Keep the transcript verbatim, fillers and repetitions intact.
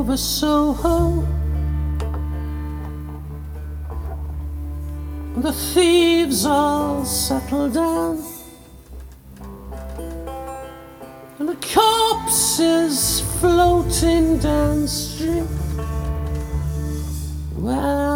over Soho. The thieves all settle down, and the corpses floating down the street. Well,